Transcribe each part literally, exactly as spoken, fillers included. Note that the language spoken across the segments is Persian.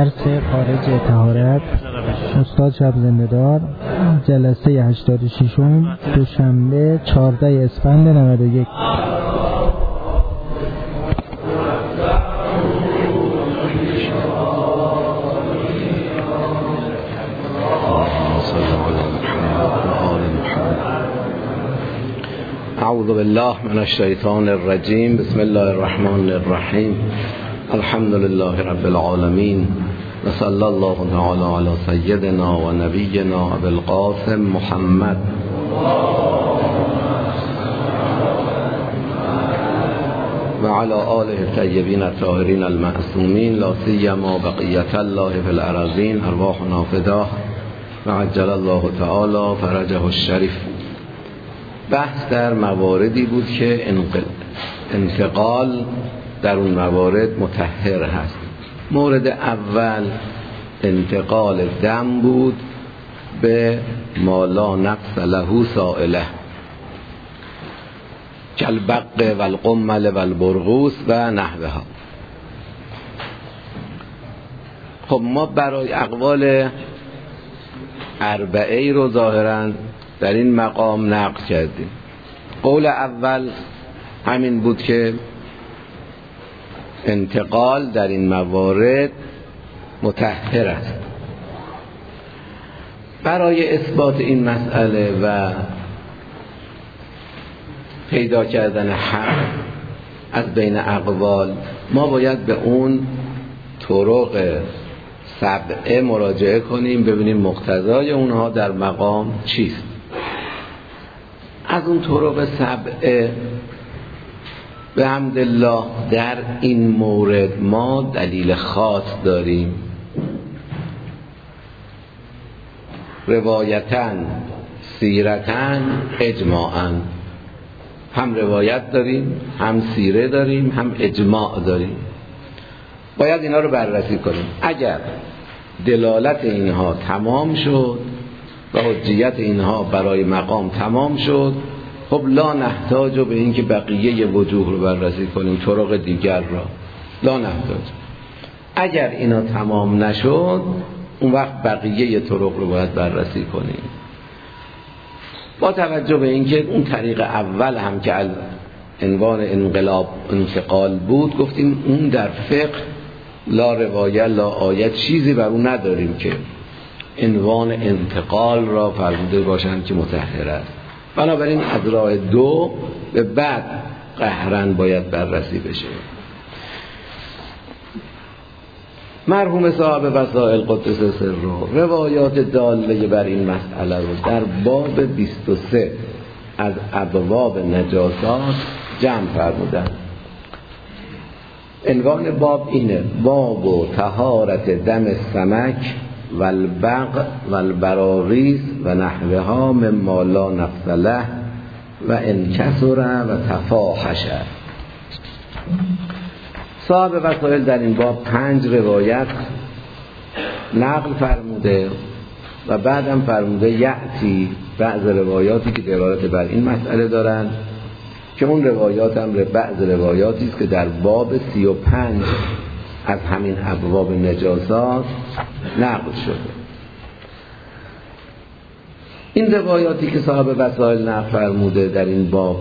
درس خارج طهارت استاد شب زنده‌دار، جلسه هشتاد و شش دوشنبه چهاردهم اسفند نود و یک. اعوذ بالله من الشیطان الرجیم. بسم الله الرحمن الرحیم. الحمد لله رب العالمین و صلی الله تعالی علی سیدنا و نبینا ابی القاسم محمد و علی آله الطیبین الطاهرین المعصومین، لا سیما بقیة الله فی الارضین، ارواحنا فداه و عجل الله تعالی فرجه الشریف. بحث در مواردی بود که انتقال در اون موارد مطهر هست. مورد اول انتقال دم بود به ما لا نفس له سائله کالبق و القمل و البرغوث و نحوها. خب ما برای اقوال اربعه ای رو ظاهراً در این مقام نقل کردیم. قول اول همین بود که انتقال در این موارد مطهر است. برای اثبات این مسئله و پیدا کردن حق از بین اقوال ما باید به اون طرق سبعه مراجعه کنیم، ببینیم مقتضای اونها در مقام چیست. از اون طرق سبعه به حمدالله در این مورد ما دلیل خاص داریم، روایتاً سیرتاً اجماعاً. هم روایت داریم، هم سیره داریم، هم اجماع داریم. باید اینا رو بررسی کنیم. اگر دلالت اینها تمام شد و حجیت اینها برای مقام تمام شد، خب لا نحتاج به این که بقیه وجوه رو بررسی کنیم، طرق دیگر را لا نحتاج. اگر اینا تمام نشد، اون وقت بقیه طرق رو باید بررسی کنیم. با توجه به این که اون طریق اول هم که عنوان انقلاب انتقال بود، گفتیم اون در فقه لا روایت لا آیت چیزی بر اون نداریم که عنوان انتقال را فرموده باشند که مطهر است. بنابراین از راه دو به بعد قهرن باید بررسی بشه. مرحوم صاحب وسائل قدس سره روایات داله بر این مسئله رو در باب بیست و سه از ابواب نجاسات جمع فرمودند. عنوان باب اینه: باب و طهارت دم سمک و البق و البراریس و نحوها مما لا نفس له و انکسر و تفاحش. صاحب وسائل در این باب پنج روایت نقل فرموده و بعدم فرموده یعتی بعض روایاتی که دلالت بر این مسئله دارند که اون روایات هم بعض روایاتی است که در باب سی و پنج از همین ابواب نجاسات نقل شده. این روایاتی که صاحب وسائل نقل فرموده در این باب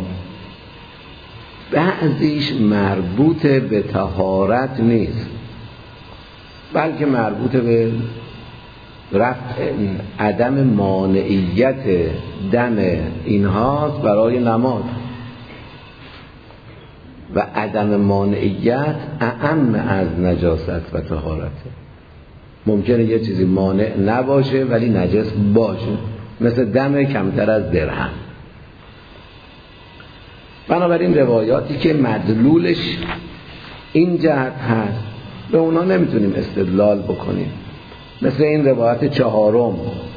بعضیش مربوط به طهارت نیست، بلکه مربوط به رفع عدم مانعیت دم اینهاست برای نماز. و عدم مانعیت اعم از نجاست و طهارت. ممکنه یه چیزی مانع نباشه ولی نجس باشه، مثل دم کمتر از درهم. بنابراین روایاتی که مدلولش این جهت هست به اونا نمیتونیم استدلال بکنیم. مثل این روایت چهارم: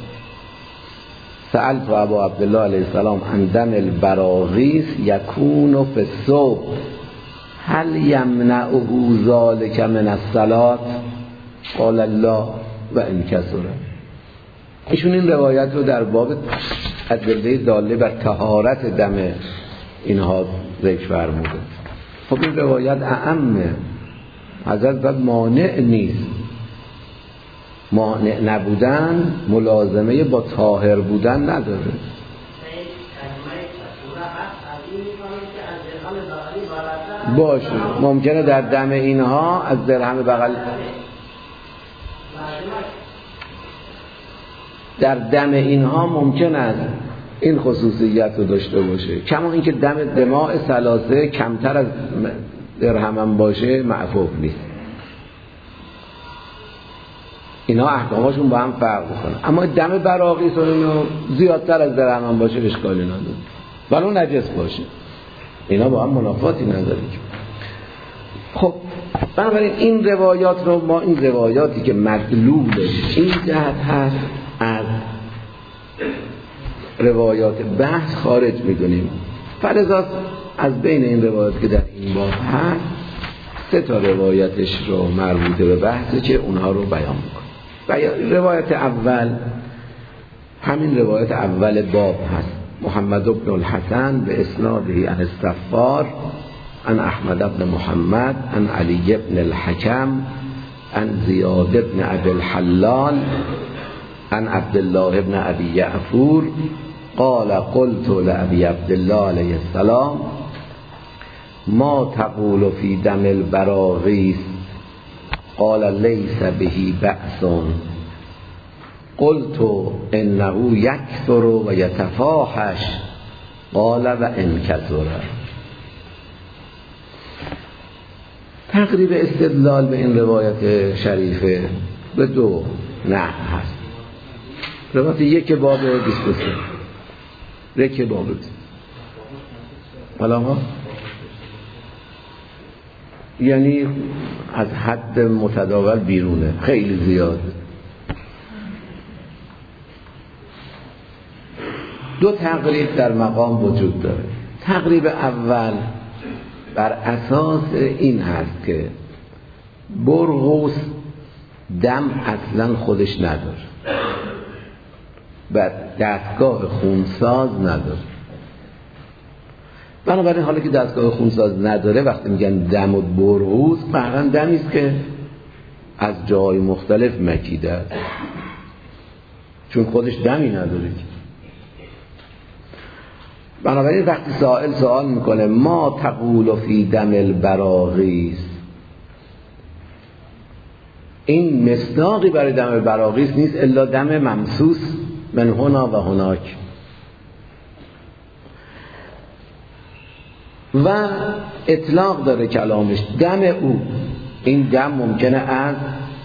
سألت ابا عبدالله علیه السلام عن دم البراغیث یکون فی الصبح هل یمنعه ذلک من الصلاة قال الله و انکسر. ایشون این روایت رو در باب ادله داله بر طهارت دم اینها ذکر فرموده. خب این روایت اعمه، حضرت بعد مانع نیست مانع نبودن ملازمه با طاهر بودن نداره. باشه ممکنه در دم اینها از درهم بغل در دم اینها ممکن است این خصوصیت رو داشته باشه، کما اینکه دم دماء ثلاثه کمتر از درهم هم باشه معفوف نیست. اینا احکاماشون با هم فرق میکنه. اما دم براقی سنونو زیادتر از درهم هم باشه اشکالی نداره، ولو نجس باشه، اینا با هم منافاتی نداره. خب بنابراین این روایات رو ما این روایاتی که مدلول این جهت هست از روایات بحث خارج میدونیم. فلذا از بین این روایات که در این باب هست سه تا روایتش رو مربوطه به بحثه که اونها رو بیان میکنه. روایت اول همین روایت اول باب هست. محمد بن الحسن به اسناده عن الصفار عن احمد بن محمد عن علی بن الحکم عن زیاد بن ابی الحلال عن عبدالله بن ابی یعفور قال قلت لابی عبدالله علیه السلام ما تقول فی دم البراغیث قال لیس به بأس قلت انه یکثر و یتفاحش قال و ان کثر. تقریب استدلال به این روایت شریفه به دو نحو هست. روایت یک باب بیست و سه یک باب حالا ها یعنی از حد متداول بیرونه، خیلی زیاده. دو تقریب در مقام وجود داره. تقریب اول بر اساس این هست که برغوث دم اصلا خودش نداره و دستگاه خونساز نداره. بنابراین حالا که دستگاه خونساز نداره وقتی میگن دم و برغوث فقط دمی است که از جای مختلف مکیده است، چون خودش دمی نداره. بنابراین وقتی سائل سوال میکنه ما تقول فی دم البراغیث، این مصداقی برای دم البراغیث نیست الا دم ممسوس من هنا و هناک. و اطلاق داره کلامش دم او. این دم ممکنه از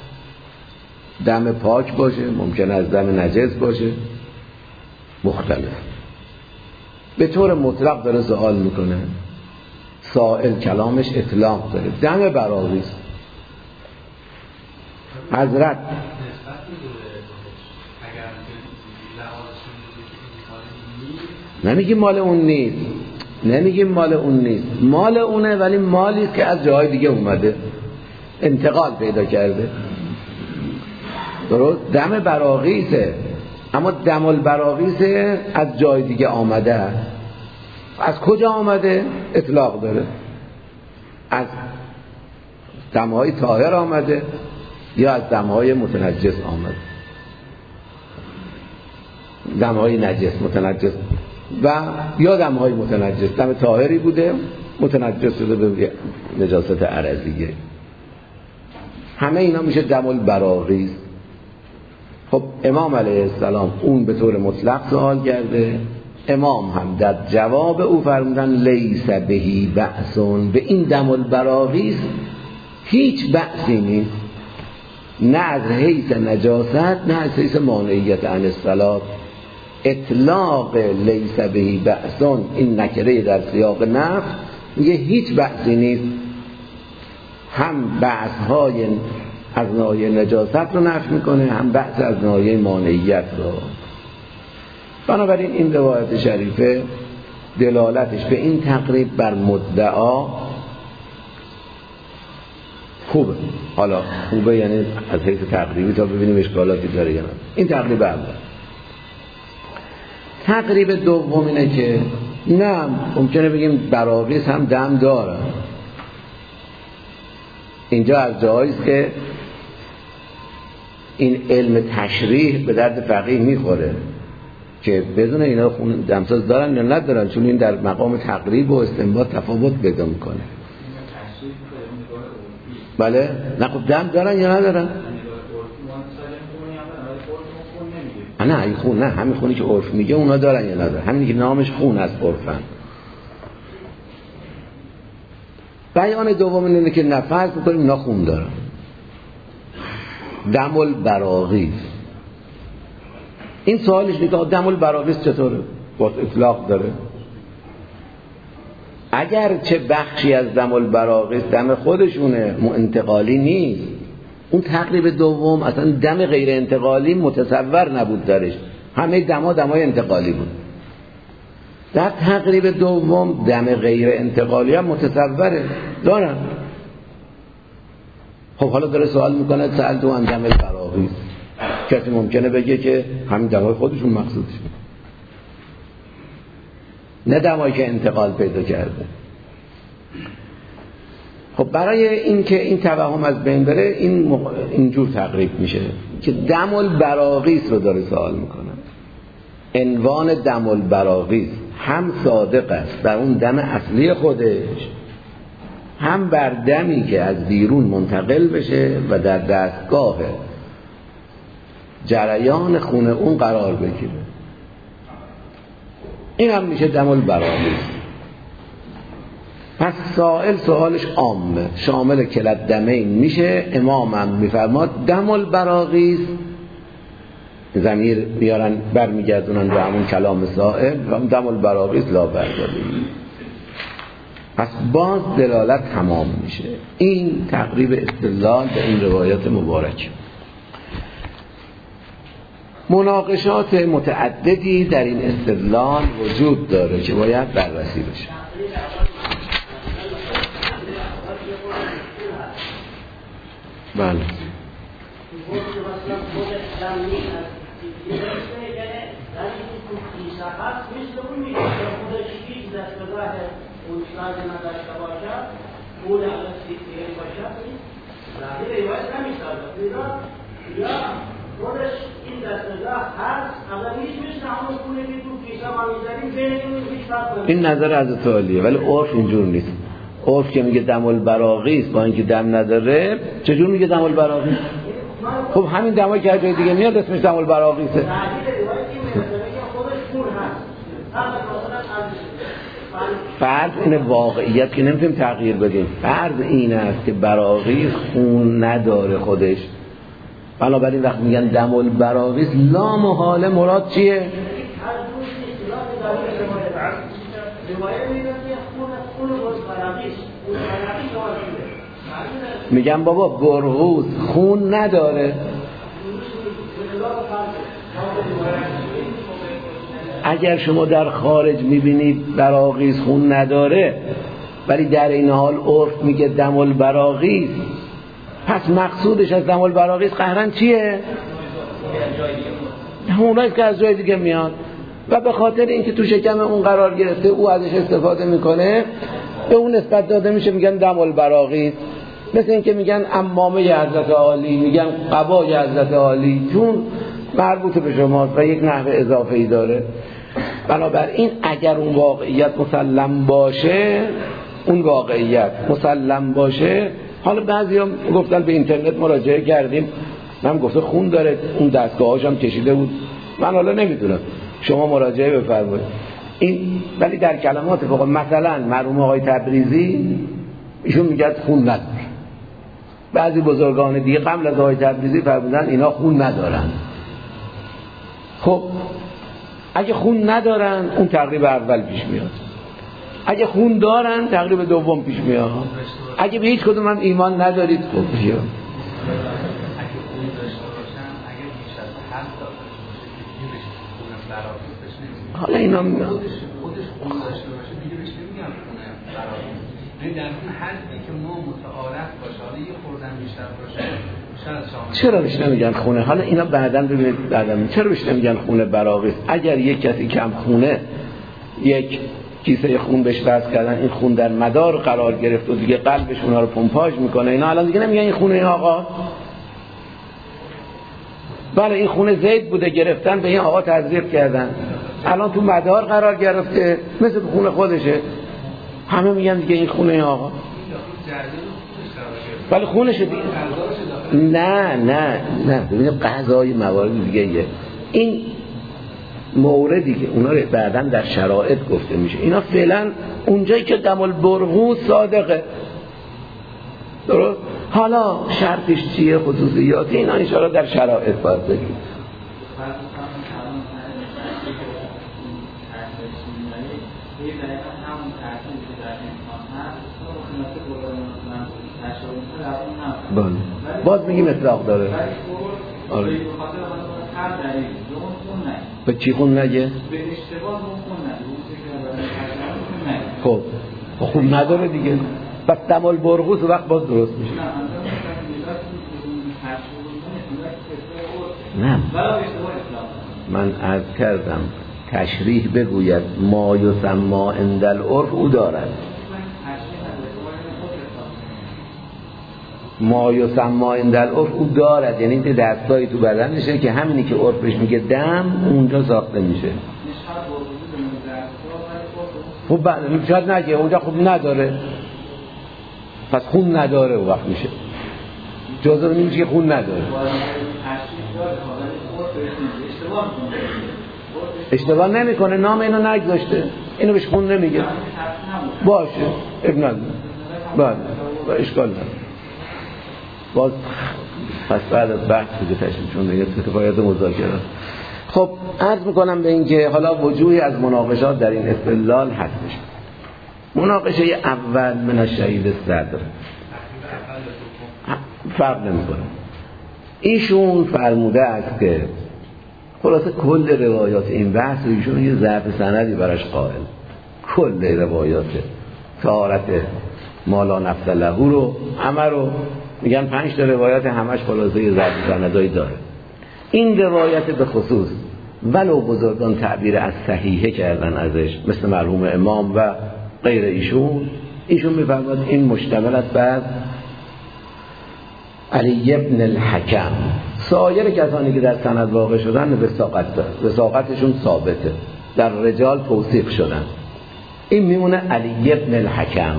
دم پاک باشه، ممکنه از دم نجس باشه، مختلف. به طور مطلق داره سوال میکنه. سائل کلامش اطلاق داره. دم براغیث حضرت نمیگیم مال اون نیست، نمیگیم مال اون نیست، مال اونه ولی مالی که از جای دیگه اومده، انتقال پیدا کرده. درست؟ دم براغیثه، اما دم البراغیث از جای دیگه آمده. از کجا آمده؟ اطلاق داره. از دمهای طاهر آمده یا از دمهای متنجس آمده. دمهای نجس متنجس و یا دمهای متنجس. دم طاهری بوده متنجس شده به نجاست عرضیه. همه اینا میشه دم البراغیث. خب امام علیه السلام اون به طور مطلق سوال کرده. امام هم در جواب او فرمودن لیس بهی بأسون، به این دم البراغیث هیچ بأسی نیست، نه از حیث نجاست نه از حیث مانعیت عن الصلاة. اطلاق لیس بهی بأسون این نکره در سیاق نفی میگه هیچ بأسی نیست، هم بأس های از ناحیه نجاست رو نفی میکنه، هم بحث از ناحیه مانعیت رو. بنابراین این روایت شریفه دلالتش به این تقریب بر مدعا خوبه. حالا خوبه یعنی از حیث تقریبی تا ببینیم اشکالاتی داره یا نه. این تقریب اول. تقریب دوم اینه که نه ممکنه بگیم براغیث هم دم داره. اینجا از جاییست که این علم تشریح به درد فقیه میخوره که بدون اینا خون دمساز دارن یا ندارن، چون این در مقام تقریب و استنباط تفاوت پیدا میکنه. بله نه خب دم دارن یا ندارن؟ نه این خون، نه همین خونی که عرف میگه اونا دارن یا ندارن، همین که نامش خون از عرفن. بیان دوم اینه که نفس بکنیم اونا خون دارن. دم البراغیث، این سوالش نیست دم البراغیث چطوره؟ باز اطلاق داره. اگر چه بخشی از دم البراغیث دم خودشونه، انتقالی نیست. اون تقریب دوم اصلا دم غیر انتقالی متصور نبود درش، همه دما دمای انتقالی بود. در تقریب دوم دم غیر انتقالی هم متصوره دارن. خب حالا داره سوال میکنه سأل تو عن دم البراغیث، کسی ممکنه بگه که همین دمای خودشون مقصودش، نه دمایی که انتقال پیدا کرده. خب برای اینکه این توهم از بین بره این مق... اینجور تقریب میشه که دم البراغیث رو داره سوال میکنه. عنوان دم البراغیث هم صادق است در اون دم اصلی خودش، هم بر دمی که از بیرون منتقل بشه و در دستگاه جریان خون اون قرار بگیره. این هم میشه دم البراغیث. پس سائل سوالش عامه، شامل کلت دمین میشه. امام هم میفرماد دم البراغیث، ضمیر میارن برمیگردونن به همون کلام سائل و دم البراغیث لا برداری. پس باز دلالت تمام میشه. این تقریب استدلال به این روایات مبارک. مناقشات متعددی در این استدلال وجود داره که باید بررسی بشه. بله خودش این دستگاه هست، اگر هیچ مثل همون خونه که تو کیسه ما می‌ذاریم بینیم هیچ فرق. این نظر از عالیه، ولی عرف اینجور نیست. عرف که میگه دم البراغیث با اینکه دم نداره، چجور میگه دم البراغیث؟ خب همین دمایی که جای دیگه میاد اسمش دم البراغیثه. فرض این واقعیت که نمیتونیم تغییر بدیم. فرض این است که براغیث خون نداره خودش، بنابراین وقت میگن دم البراغیث لا محاله مراد چیه؟ میگن بابا برغوث خون نداره. اگر شما در خارج میبینید براغیث خون نداره ولی در این حال عرف میگه دم البراغیث، پس مقصودش از دم البراغیث قهرن چیه؟ همونایی که از جای دیگه میاد و به خاطر اینکه تو شکم اون قرار گرفته او ازش استفاده میکنه به اون نسبت داده میشه، میگن دم البراغیث. مثل اینکه میگن عمامه حضرت عالی، میگن قبای حضرت عالی، چون مربوط به شماست و یک نحو اضافه ای داره. بنابراین اگر اون واقعیت مسلم باشه، اون واقعیت مسلم باشه، حالا بعضی هم گفتن به اینترنت مراجعه کردیم، من گفته خون داره، اون دستگاهاش هم کشیده بود، من حالا نمیدونم، شما مراجعه بفرمایید. این ولی در کلمات فوق مثلا مرحوم آقای تبریزی ایشون میگه خون نداره. بعضی بزرگان دیگه قبل از آقای تبریزی فرمودن اینا خون ندارن. خب اگه خون ندارن اون تقریب اول پیش میاد، اگه خون دارن تقریب دوم پیش میاد. اگه به هیچ کدوم هم ایمان ندارید خب بیا حالا اینا میگن خودش خون داشته باشه دیگه بهش نمیگن خونه برای این در اون حدی که ما متعارف باشه، حالا یه خوردن بیشتر باشه چرا بهش نمیگن خونه؟ حالا اینا بعداً ببینید بعداً چرا بهش نمیگن خونه براغیث؟ اگر یک کسی کم خونه یک کیسه خون بهش وصل کردن، این خون در مدار قرار گرفت و دیگه قلبش اونا رو پمپاژ میکنه، اینا الان دیگه نمیگن این خونه این آقا. بله این خونه زید بوده، گرفتن به این آقا تزریق کردن، الان تو مدار قرار گرفته مثل خونه خودشه، همه میگن دیگه این خونه این آقا، ولی خونشه دیگه. نه نه نه ببینید قضای موارد دیگه ایه. این موردی که اونا رو بعداً در شرایط گفته میشه، اینا فعلا اونجایی که دم البرغوث صادقه درست. حالا شرطش چیه، خصوصیات اینا ان شاءالله در شرایط باید بگیم. بله باز میگیم اطلاق داره. آره به چی خون نگه؟ به اشتباه خون نگه. خب خون نداره دیگه، پس دم البرغوث وقت باز درست میشه. نه من عرض کردم تشریح بگوید ما یسما عند العرف او دارد، ما یسما عند العرف او دارد، یعنی این دستایی تو بدنشه که همینی که عرفش میگه دم اونجا ساخته میشه. خب بعد شاید نگه اونجا خوب نداره، پس خون نداره و وقت میشه جزء نمیشه که خون نداره. اشتباه نمیکنه، نام اینو نگذاشته، اینو بهش خون نمیگه، باشه ابن الله بله با اشکال نداره. باز پس بعد از بحث دیگه تشریح چون دیگه کفایت مذاکره. خب عرض میکنم به این که حالا وجوهی از مناقشات در این استدلال هستش. مناقشه اول من الشهید صدر فرق نمیکنه، ایشون فرموده است که خلاصه کل روایات این بحث و ایشون یه ضعف سندی براش قائل، کل روایات طهارت مالا نفس له رو همه رو میگن پنج تا روایت همش خلاصه یه ضعف سندایی داره. این روایت به خصوص ولو بزرگان تعبیر از صحیحه کردن ازش مثل مرحوم امام و غیر ایشون، ایشون میفرماد این مشتمل است بر علی ابن الحکم. سایر کسانی که در سند واقع شدن وثاقت دارن، وثاقتشون ثابته، در رجال توثیق شدن. این میمونه علی ابن الحکم.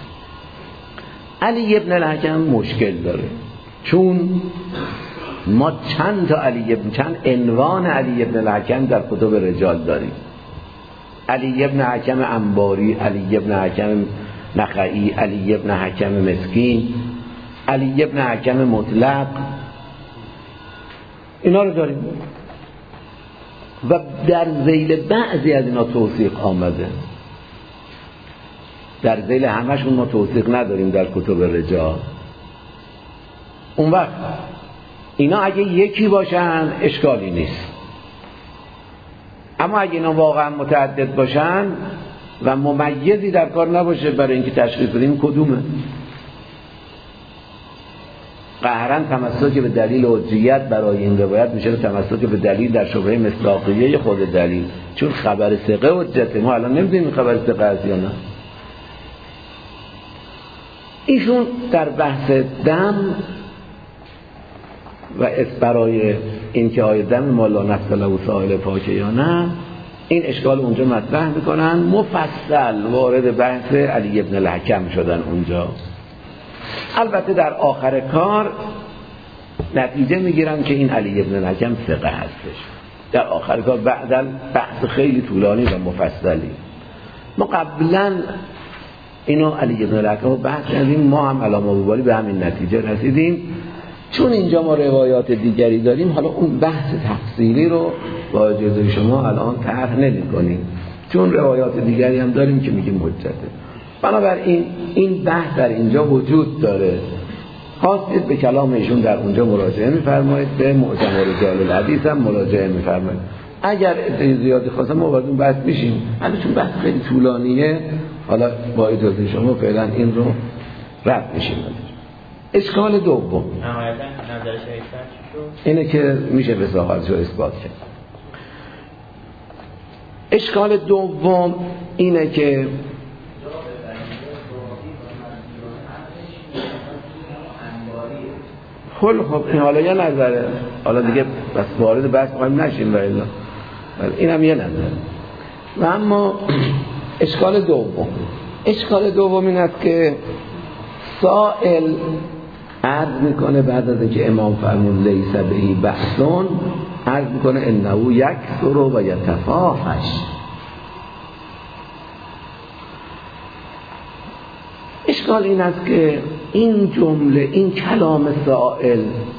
علی ابن الحکم مشکل داره چون ما چند تا علی ابن چند عنوان علی ابن الحکم در کتب رجال داریم. علی ابن حکم انباری، علی ابن حکم نخعی، علی ابن حکم مسکین، علی ابن حکم مطلق، اینا رو داریم و در ذیل بعضی از اینا توثیق آمده، در ذیل همشون ما توثیق نداریم در کتب رجال. اون وقت اینا اگه یکی باشن اشکالی نیست، اما اگه اینا واقعا متعدد باشن و ممیزی در کار نباشه برای اینکه تشخیص بدیم کدومه، قهرن تمسک به دلیل حجیت برای این روایت میشه تمسک به دلیل در شبهه مصداقیه خود دلیل، چون خبر ثقه حجته، ما الان نمیدونیم خبر ثقه است یا نه. ایشون در بحث دم و برای اینکه آیا دم مالا نفس له سائل پاکه یا نه، این اشکال اونجا مطرح میکنن، مفصل وارد بحث علی ابن الحکم شدن اونجا. البته در آخر کار نتیجه میگیرن که این علی ابن الحکم ثقه هستش، در آخر کار بعداً بحث خیلی طولانی و مفصلی. ما قبلا اینو علی ابن الحکم بحث کردیم، ما هم علامه مبالی به همین نتیجه رسیدیم. چون اینجا ما روایات دیگری داریم، حالا اون بحث تفصیلی رو با اجازه شما الان طرح نمی‌کنیم، چون روایات دیگری هم داریم که میگیم حجته. بنابراین این بحث در اینجا وجود داره. خواستید به کلام ایشون در اونجا مراجعه می‌فرمایید، به معجم رجال الحدیث هم مراجعه می‌فرمایید. اگر عده زیادی خواستم ما وارد اون بحث میشیم، ولی چون بحث خیلی طولانیه، حالا با اجازه شما فعلا این رو رد میشیم. اشکال دوم اینه که میشه وثاقتش رو اثبات کرد. اشکال دوم اینه که کل خب این حالا یه نظره، حالا دیگه بس وارد بحث می‌خوایم نشیم ولی اینم یه نظر. و اما اشکال دوم اشکال دوم این است که سائل عرض میکنه بعد از اینکه امام فرمود لیس بهی بحثون، عرض میکنه انه یکثر و یتفاحش. اشکال این است که این جمله، این کلام سائل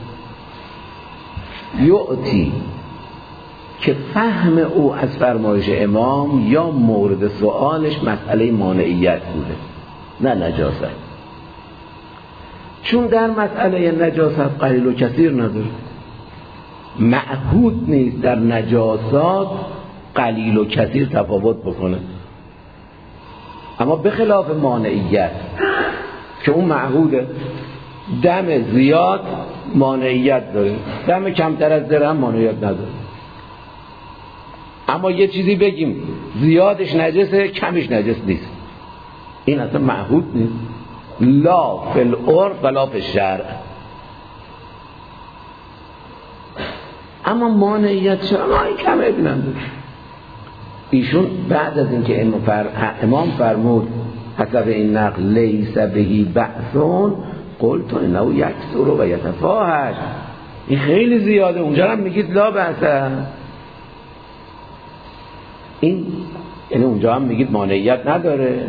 یعطی که فهم او از فرمایش امام یا مورد سوالش مسئله مانعیت بوده نه نجاست، چون در مسئله نجاست قلیل و کثیر نداره، معهود نیست در نجاسات قلیل و کثیر تفاوت بکنه، اما به خلاف مانعیت که اون معهوده، دم زیاد مانعیت داره، دم کمتر از درهم مانعیت نداره. اما یه چیزی بگیم زیادش نجسه کمش نجس نیست، این اصلا معهود نیست، لا فی العرف ولا فی الشرع. اما مانعیت شما این کمه بیننده. ایشون بعد از اینکه امام فرمود حسب این نقل لیس بهی بأسون قلت انه یکثر و یتفاحش، این خیلی زیاده، اونجا هم میگید لا بأس، این یعنی اونجا هم میگید مانعیت نداره.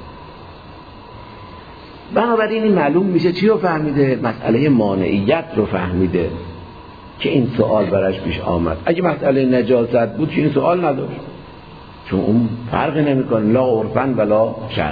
بنابراین این معلوم میشه چی رو فهمیده؟ مسئله مانعیت رو فهمیده که این سوال براش پیش آمد. اگه مسئله نجاست بود که این سوال نداشت، چون اون فرق نمیکنه لا عرفن ولا شرعن.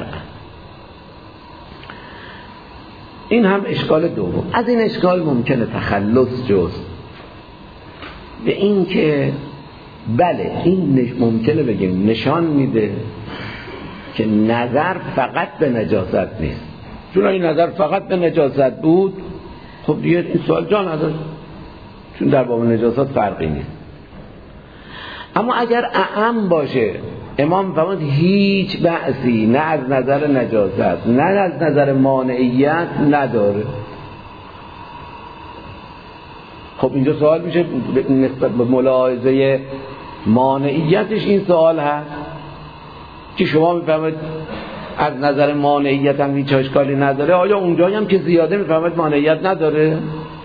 این هم اشکال دوم. از این اشکال ممکنه تخلص جست به این که بله این ممکنه بگیم نشان میده که نظر فقط به نجاست نیست، چون این نظر فقط به نجاست بود خب دیگه این سوال جا نداشت، چون در باب نجاست فرقی نیست. اما اگر اعم باشه، امام فرمود هیچ بأسی نه از نظر نجاست نه از نظر مانعیت نداره، خب اینجا سوال میشه نسبت به ملاحظه مانعیتش این سوال هست که شما میفهمید از نظر مانعیت هم هیچ اشکالی نداره، آیا اونجایی هم که زیاده میفهمید مانعیت نداره؟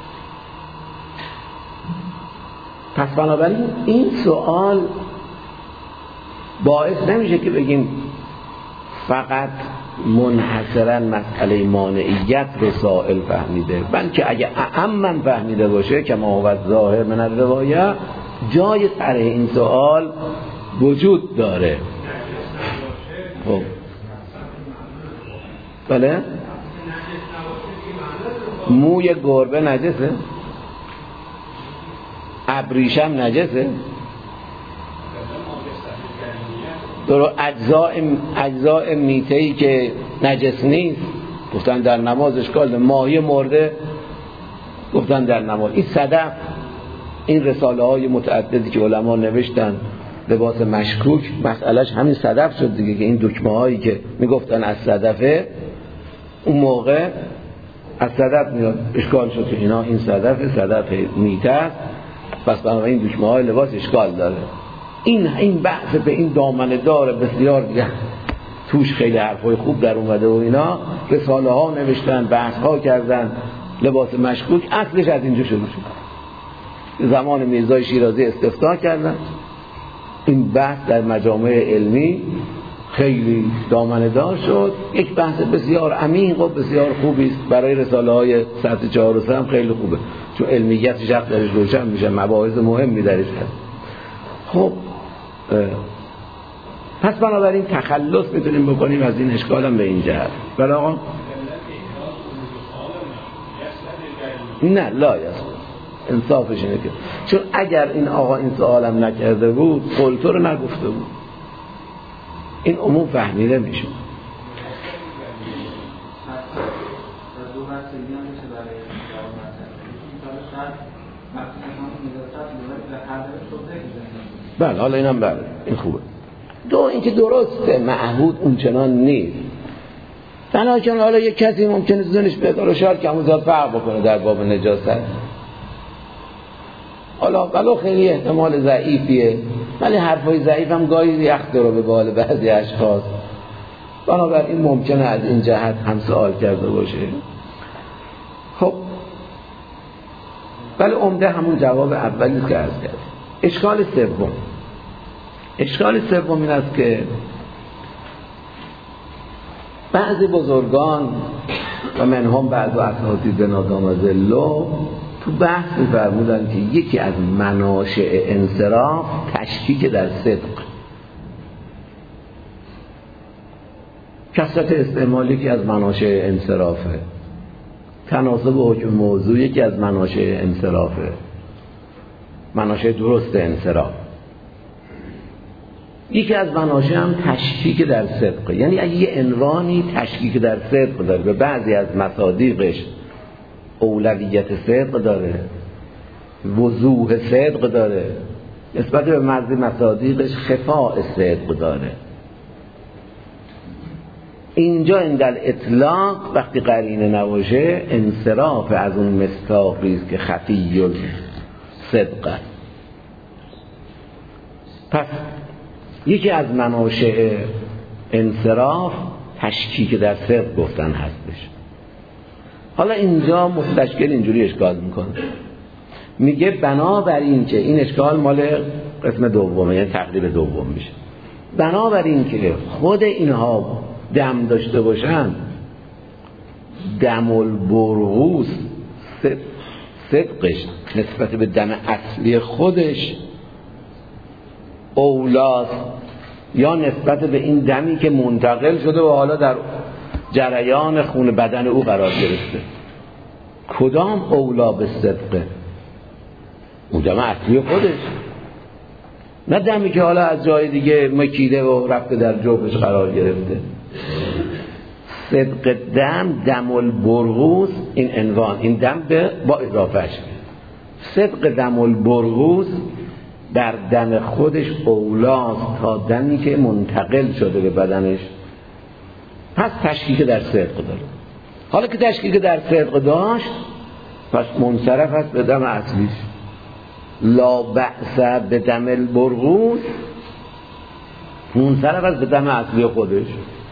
پس بنابراین این سوال باعث نمیشه که بگیم فقط منحصرا مسئله مانعیت رو سائل فهمیده، بلکه اگه اعم فهمیده باشه که ما هو ظاهر من الروایه جای طرح این سوال وجود داره. خب بله موی گربه نجسه، ابریشم نجسه، درو اجزاء اجزاء میته‌ای که نجس نیست گفتن در نماز اشکال، ماهی مرده گفتن در نماز. این صدف، این رساله های متعددی که علما نوشتن لباس مشکوک مسئلهش همین صدف شد دیگه، که این دکمه هایی که میگفتن از صدفه اون موقع از صدف میاد، اشکال شد که اینا این صدف صدف میته است، پس بنابراین این دکمه های لباس اشکال داره. این این بحث به این دامنه دار بسیار دیگه توش خیلی حرفای خوب در اومده و اینا رساله ها نوشتن، بحث ها کردن، لباس مشکوک اصلش از اینجا شروع شد. زمان میرزای شیرازی استفتاح کردن، این بحث در مجامع علمی خیلی دامنه دار شد، یک بحث بسیار عمیق و بسیار خوبی است برای رساله های سطح چهار و سه هم خیلی خوبه، چون علمیت شخص درش روشن میشه، مباحث مهمی درش هست. خب پس بنابراین تخلص میتونیم بکنیم از این اشکال هم به این جهت. بله آقا نه لا یست انصافش اینه که چون اگر این آقا این سوالم نکرده بود قلت رو نگفته بود، این عموم فهمیده میشه. بله حالا اینم بله این خوبه. دو اینکه درسته معهود اونچنان نیست، تنها حالا یک کسی ممکنه زنش بیاد رو شار که همون زیاد فرق بکنه در باب نجاست، حالا ولو خیلی احتمال ضعیفیه، ولی حرفای ضعیف هم گاهی یخت رو به بال بعضی اشخاص، بنابراین ممکنه از این جهت هم سوال کرده باشه. خب ولی عمده همون جواب اولی که عرض کرد. اشکال سوم اشکال سوم این است که بعضی بزرگان و منهم بعض اساتید نادام ذلو تو بحث می‌فرمودن که یکی از مناشئ انصراف تشکیک در صدق، کثرت استعمال یکی از مناشئ انصرافه، تناسب حکم موضوع یکی از مناشئ انصرافه، مناشئ درست انصراف. یکی از مناشئ هم تشکیک در صدق، یعنی اگه یه عنوانی تشکیک در صدق داره، به بعضی از مصادیقش اولویت صدق داره، وضوح صدق داره، نسبت به بعضی مصادیقش خفاء صدق داره، اینجا اندل اطلاق وقتی قرینه نباشه انصراف از اون مصداقی است که خفی صدق است. پس یکی از مناشئ انصراف تشکیک در صدق گفتن هستش. حالا اینجا مستشکل اینجوری اشکال میکنه، میگه بنابراین که این اشکال مال قسم دومه، یعنی تقریب دوم میشه، بنابراین که خود اینها دم داشته باشن، دم البرغوث صدقش نسبت به دم اصلی خودش اولاست یا نسبت به این دمی که منتقل شده و حالا در جریان خون بدن او قرار گرفته؟ کدام اولا به صدقه؟ اون دم اصلی خودش، نه دمی که حالا از جای دیگه مکیده و رفته در جوفش قرار گرفته. صدق دم، دم البرغوث، این عنوان، این دم به با اضافهش، صدق دم البرغوث در دم خودش اولاست تا دمی که منتقل شده به بدنش، پس تشکیک در صدق داره. حالا که تشکیک در صدق داشت پس منصرف است به دم اصلیش، لا بأس به دم البرغوث، منصرف است به دم اصلی خودش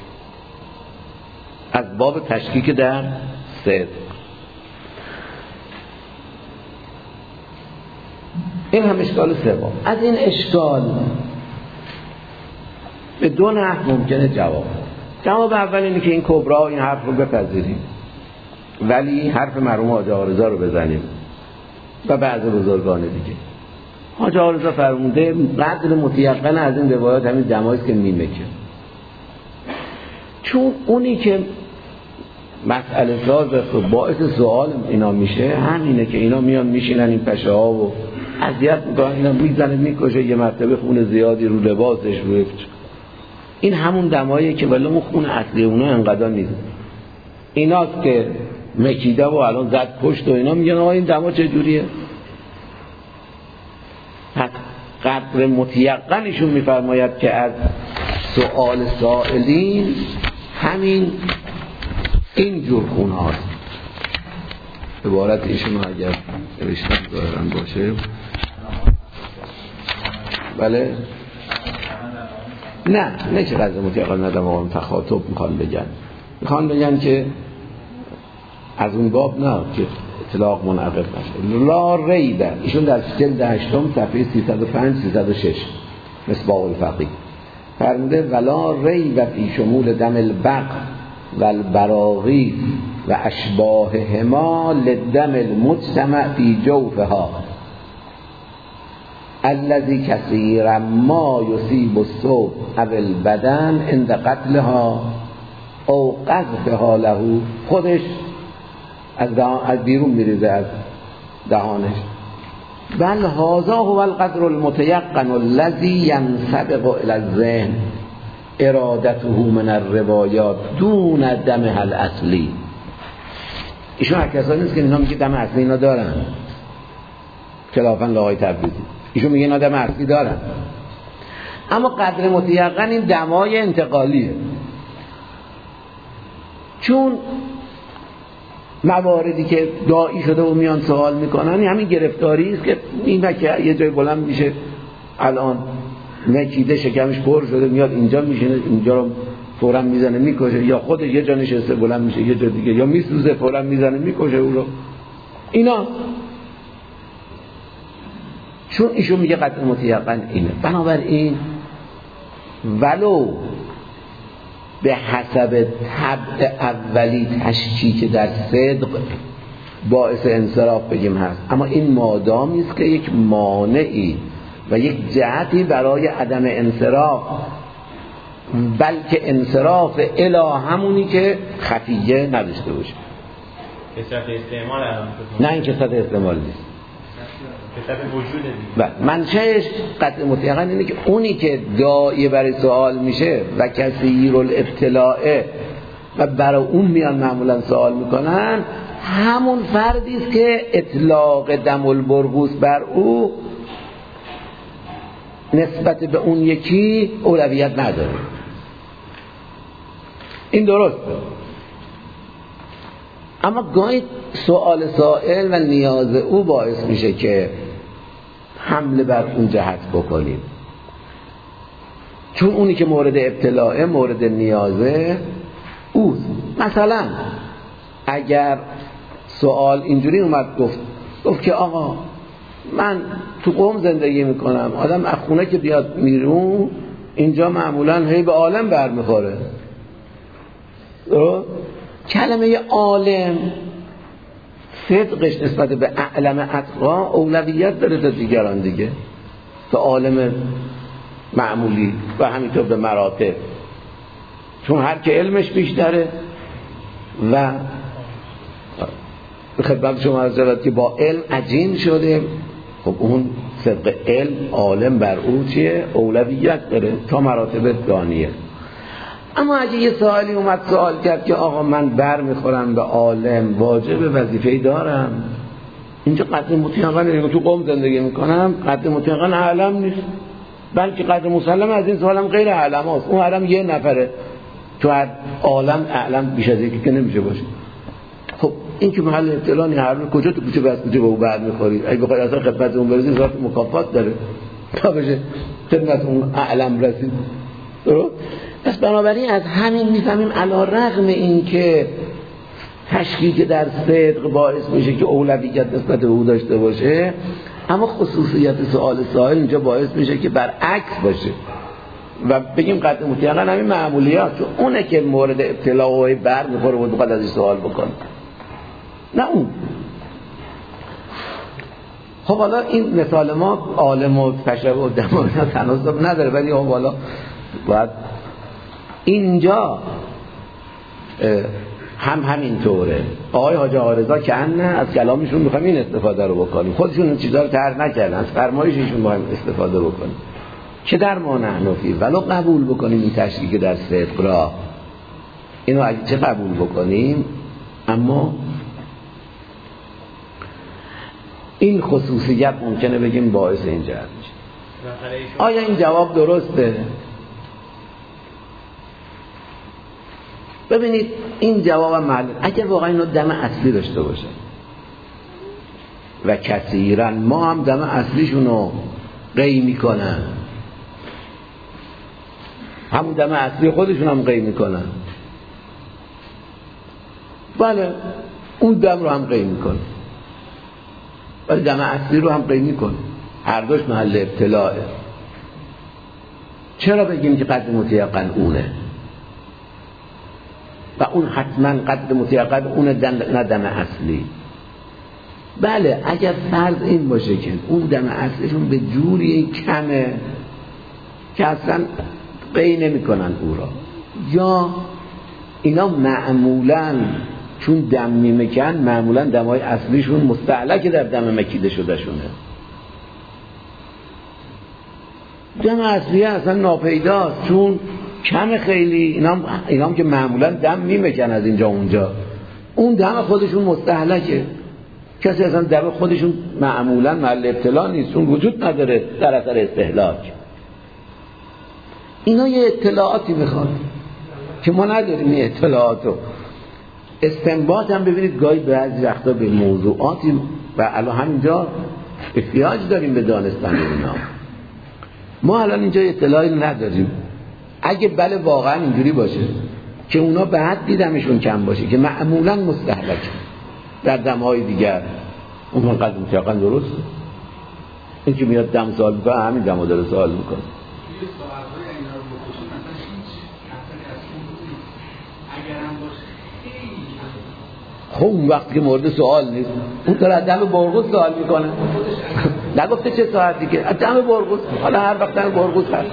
از باب تشکیک در صدق. این هم اشکال سوم. از این اشکال به دو نحو ممکنه جواب. جواب اول اینه که این کبرا این حرف رو بپذیریم، ولی حرف مرحوم حاج آقا رو بزنیم و بعض بزرگان دیگه. حاج آقا فرموده قدر متیقن از این روایات همین دمایست که میمکه، چون اونی که مسئله ساز و باعث سوال اینا میشه همینه که اینا میان میشینن این پشه ها و اذیت میکنن، اینا میزنه میکشه، یه مرتبه خون زیادی رو لباسش رو، این همون دماییه که ولی اون خون اصلی اونا انقدر نیست. ایناست که مکیده و الان زد پشت و اینا میگن آقا این دما چه جوریه؟ قدر متیقنشون میفرماید که از سؤال سائلین همین این جور خون هاست. عبارت ایشون اگر نوشتن ظاهرا باشه، بله نه نه چه قدر متیقن ندم آقا تخاطب میخوان بگن میخوان بگن که از اون باب نه که اطلاق منعقد نشه. لا ریبه، ایشون در جلد هشتم صفحه سیصد و پنج سیصد و شش مصباح الفقیه فرموده ولا ریبه فی شمول دم البق و البراغی و اشباه هما لدم المجتمع فی جوفها الذي كثيرا ما يصيب الصوب او البدن عند قتلها او قذفها له. خودش از, از بیرون میریزه از دهانش. بل هذا هو القدر المتيقن الذي ينسبق الى الذهن ارادته من الروایات دون دمها الاصلی. ایشون هر کسانی نیست که اینا میگه دم اصلی اینا دارن، خلافاً لآقای تبریزی ایشون میگه اینا دم اصلی دارن، اما قدر متیقن این دمای انتقالیه. چون مواردی که داعی شده و میان سوال میکنن همین گرفتاری است که این که یه جای بلند میشه الان نکیده شکمش پر شده میاد اینجا میشینه اینجا رو فوراً میزنه میکشه، یا خودش یه جا نشسته بلند میشه یه جا دیگه، یا میسوزه فوراً میزنه میکشه او رو. اینا چون ایشون میگه قطع متیقن اینه، بنابراین ولو به حسب طبع اولی تشکیک در صدق باعث انصراف بگیم هست، اما این مادامی است که یک مانعی و یک جهتی برای عدم انصراف، بلکه انصراف الی همونی که خفیه نداشته باشه. کثرت استعمال الان نه این کثرت استعمال نیست، کثرت وجود دیگه. منشأش قطع مطلقاً اینه که اونی که داعی برای سوال میشه و کثیر الابتلاء و برای اون میان معمولا سوال میکنن همون فردی است که اطلاق دم البرغوث بر او نسبت به اون یکی اولویت نداره. این درسته، اما گاهی سوال سائل و نیاز او باعث میشه که حمله بر اون جهت بکنیم، چون اونی که مورد ابتلاء مورد نیازه اوست. مثلا اگر سوال اینجوری اومد گفت گفت که آقا من تو قوم زندگی میکنم، آدم از خونه که بیاد میرون اینجا معمولا هی به عالم برمیخوره. کلمه عالم صدقش نسبت به اعلم اتقا اولویت داره تا دیگران دیگه، تا عالم معمولی و همینطور به مراتب، چون هر که علمش بیشتره. و به خدمت شما عرض شود که با علم عجین شده، خب اون صدق علم عالم بر او چیه؟ اولویت داره تا مراتب دانیه. اما اگه یه سوالی اومد سوال کرد که آقا من بر میخورم به عالم، واجب وظیفه‌ای دارم، اینجا قطع مطلقاً نمیگه تو قوم زندگی میکنم قطع مطلقاً اعلم نیست، بلکه قطع مسلم از این سوالم غیر اعلم هست. اون اعلم یه نفره، تو هر عالم اعلم بیش از یکی که نمیشه باشه. خب این که محل ابتلا نیست، هر روز کجا تو کوچه بس کوچه به او بر میخوری، اگه بخوای اصلا خدمت اون برسی ذات مکافات داره تا بشه خدمت اون اعلم رسید. درست؟ پس بنابراین از همین میفهمیم علی رغم این که تشکیک در صدق باعث میشه که اولویت نسبت به او داشته باشه، اما خصوصیت سوال سائل اینجا باعث میشه که برعکس باشه و بگیم قطع مطلقاً همین معمولیات، چون اونه که مورد ابتلا و بر میخوره و بخواد از این سوال بکنه، نه اون. خب حالا این مثال ما عالم و تشبه و دماغ تناسب نداره، ولی خب حالا باید اینجا هم همینطوره. آقای حاج آقارضا که نه از کلامشون میخوایم این استفاده رو بکنیم، خودشون این چیزا رو طرح نکردن، از فرمایششون میخوایم استفاده بکنیم که در ما نحنفی ولو قبول بکنیم این تشکیک در صدق را، اینو اگه چه قبول بکنیم، اما این خصوصیت ممکنه بگیم باعث این جهت میشه. آیا این جواب درسته؟ ببینید این جواب معلوم اگر واقعا اینو دم اصلی داشته باشه و کثیرا ما هم دم اصلیشونو قی میکنن، همون دم اصلی خودشون هم قی میکنن، بله اون دم رو هم قی میکنه ولی دم اصلی رو هم قی میکنه، هر دوش محل ابتلاعه. چرا بگیم که قدر متیقن اونه و اون حتما قدر متیقن اونه نه دم اصلی؟ بله اگر فرض این باشه که اون دم اصلیشون به جوری کمه که اصلا قی نمی کنن او را، یا اینا معمولا چون دم میمکن معمولا دمای اصلیشون مستعلق در دم مکیده شده شونه، دم اصلی اصلا ناپیداست چون کم خیلی، اینا هم, اینا هم که معمولا دم میمکن از اینجا اونجا، اون دم خودشون مستهلکه، کسی اصلا دم خودشون معمولا محل ابتلا نیست چون وجود نداره در اثر استهلاک. اینا یه اطلاعاتی میخواد که ما نداریم این اطلاعاتو، استنباط هم ببینید گاهی بعضی وقتا به موضوعاتی و الان همینجا احتیاج داریم به دانستن اینا. ما الان اینجا اطلاعی نداریم. اگه بله واقعا اینجوری باشه که اونا به حد دیدمشون کم باشه که معمولا مستهلک در دمهای دیگر اون قدر مطلقا درسته. این که میاد دم سوال میکنه همین دم داره سوال میکنه. خب اون وقتی که مورد سوال نیست اون داره از دم برغوث سوال میکنه. نگفته چه ساعتی که از دم برغوث، حالا هر وقت دم برغوث هست.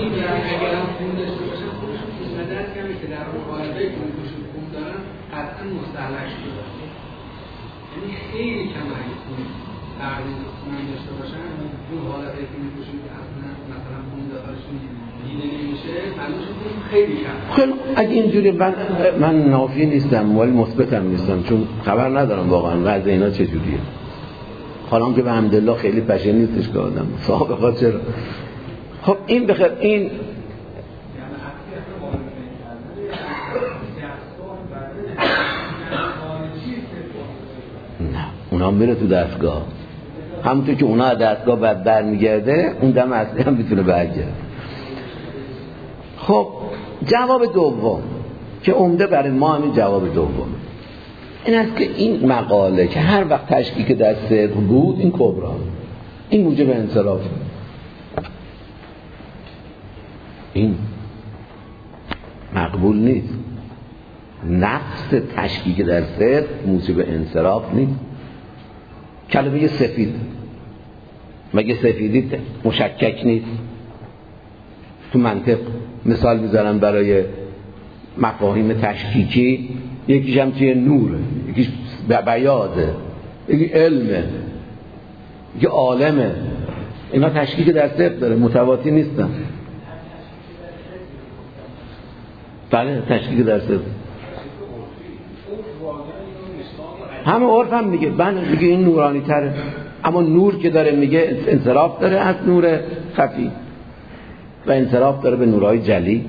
خیلی کم اگه تغییر کنن داشته باشن اون حالتی که می‌پوشن که اصلا مثلا اون داخلشون دیده نمیشه معلومه خیلی کم. خیلی اگه اینجوری من من نافی نیستم ولی مثبتم نیستم چون خبر ندارم واقعا وضع اینا چجوریه. حالا که به الحمدلله خیلی پشه نیستش که آدم سابقا چرا. خب این بخیر این اونا میره تو دستگاه، همونطور که اونا دستگاه بعد برمیگرده اون دم اصلی هم میتونه برگرده. خب جواب دوم که عمده برای ما همین جواب دوم این است که این مقاله که هر وقت تشکیک در صدق بود این کبرا، این موجب انصراف، این مقبول نیست. نفس تشکیک در صدق موجب انصراف نیست. کلمه سفید مگه سفیدی مشکک نیست؟ تو منطق مثال میذارم برای مفاهیم تشکیکی، یکیش هم توی نوره، یکیش بیاده، یکی علمه، یکی عالمه. اینا تشکیک در صدق داره، متواتی نیستن. بله تشکیک در صدق همه عرف هم میگه، بله میگه این نورانی تره، اما نور که داره میگه انصراف داره از نور خفی و انصراف داره به نورهای جلی.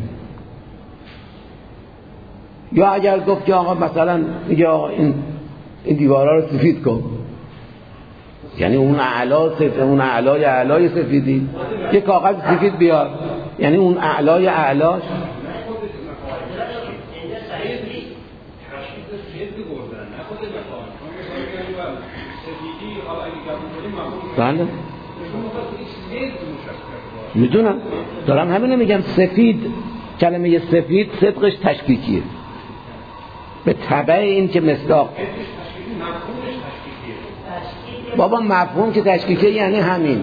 یا اگر گفت که آقا مثلا میگه آقا این این دیوارا رو سفید کن، یعنی اون اعلا سفید، اون اعلای اعلای سفیدی یه کاغذ سفید بیار، یعنی اون اعلای اعلاش بله میدونم، دارم همینو میگم. سفید، کلمه سفید صدقش تشکیکیه به تبع این که مصداق. بابا مفهوم که تشکیکیه یعنی همین.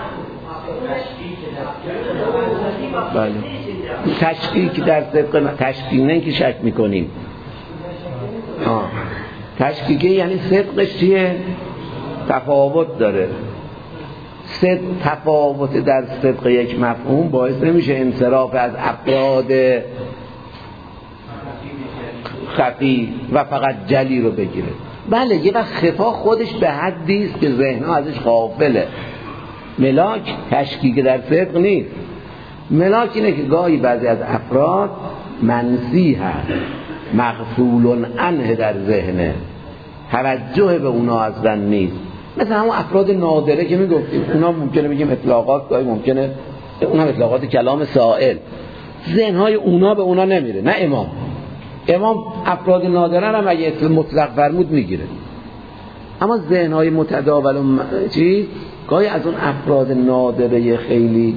بله تشکیک در صدق، تشکیک نه که شک میکنیم. آه. تشکیکیه یعنی صدقش چیه؟ تفاوت داره. صدق، تفاوت در صدق یک مفهوم باعث نمیشه انصراف از افراد خفی و فقط جلی رو بگیره. بله یه وقت خفا خودش به حدی است که ذهن‌ها ازش غافله. ملاک تشکیک در صدق نیست. ملاک اینه که گاهی بعضی از افراد منسی هست، مغفول عنه در ذهنه، توجه به اونا اصلا نیست. مثل همون افراد نادره که میگفتیم، اونا ممکنه بگیم اطلاقات، گاهی ممکنه اونم اطلاقات کلام سائل، ذهنهای اونا به اونا نمیره. نه امام امام افراد نادره هم اگه اسم مطلق فرمود میگیره، اما ذهنهای متداول و چیز گاهی از اون افراد نادره خیلی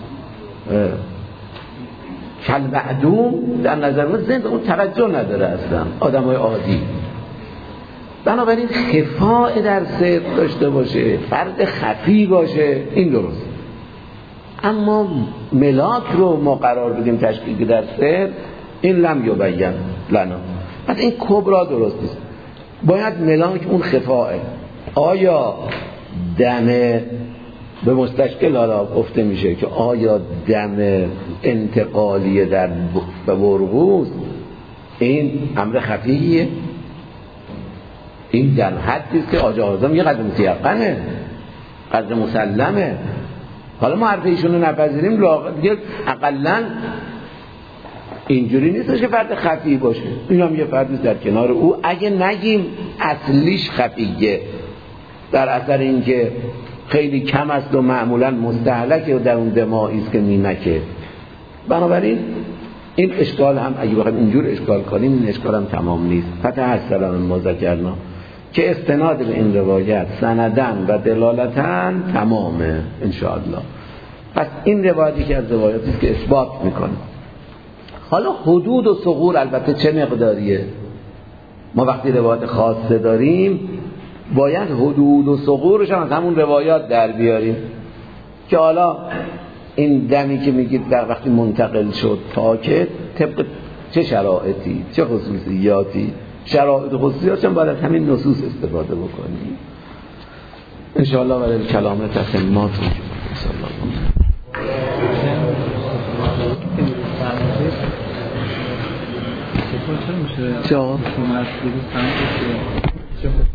کل معدوم در نظر من ذهن اون توجه نداره اصلا، آدمای عادی. بنابراین خفاء در صدق داشته باشه، فرد خفی باشه، این درست. اما ملاک رو ما قرار بدیم تشکیک در صدق، این لم یبین لنا. پس این کبرا درست نیست. باید ملاک اون خفاء. آیا دم به مستشکل حالا گفته میشه که آیا دم انتقالی در برغوث این امر خفیه؟ این در حدی است که آجا اعظم یه قدر متیقنه، قدر مسلمه. حالا ما حرف ایشون رو نپذیریم، دیگه اقلن اینجوری نیستش که فرد خفی باشه، این هم یه فردی در کنار او. اگه نگیم اصلیش خفیه در اثر اینکه خیلی کم است و معمولا مستهلکه و در اون دماغی است که نیمکه، بنابراین این اشکال هم اگه بخوایم اینجور اشکال کنیم این اشکال هم تمام نیست. فتح السلام ما ذکرنا که استناد به این روایت سندن و دلالتن تمامه انشاءالله. پس این روایتی که از روایاتی است که اثبات میکنه. حالا حدود و ثغور البته چه مقداریه؟ ما وقتی روایت خاصه داریم باید حدود و ثغورش هم از همون روایات در بیاریم که حالا این دمی که میگید در وقتی منتقل شد تا که طبق چه شرایطی چه خصوصیاتی، شرایط و خصوصیاتش هم باید از همین نصوص استفاده بکنیم انشاءالله. ولی کلام تسلیمات چه؟